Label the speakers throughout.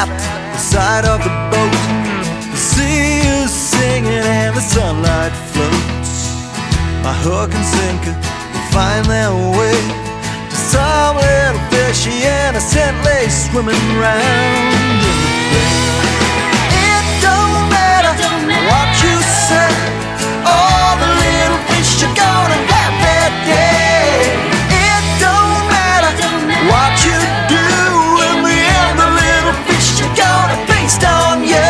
Speaker 1: trapped the side of the boat. The sea is singing and the sunlight floats. My hook and sinker find their way to some little fishy innocently swimming round in the bay. It don't matter what you say, all the little fish are gonna have their day. It don't matter what you do, in the end the little fish are gonna feast on you.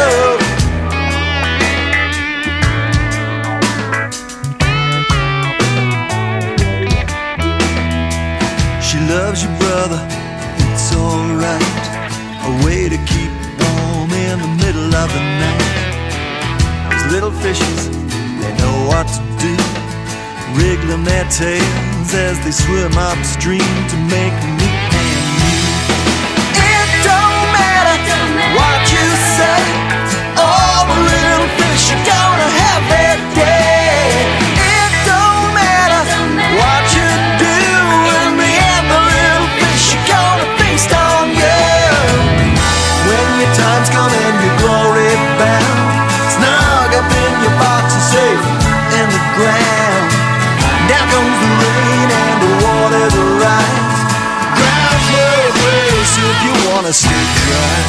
Speaker 1: She loves you, brother, it's alright. A way to keep warm in the middle of the night. Those little fishes, they know what to do, wriggling their tails as they swim upstream to make me and you. It don't matter what you say, all the little fish are gonna have their day. It don't matter what you do, in the end the little fish are gonna feast on you. When your time's come and your glory bound, snug up in your box and safe in the ground. Now comes the rain and the water to rise. Ground's no place if you wanna stay dry.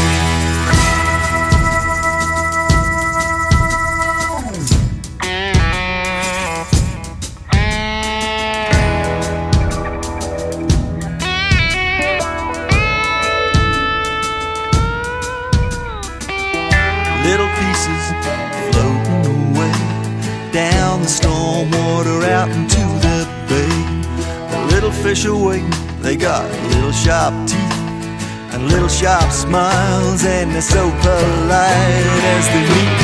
Speaker 1: Little pieces floating away down the storm water out into the bay. The little fish are waiting, they got little sharp teeth and little sharp smiles, and they're so polite as they meet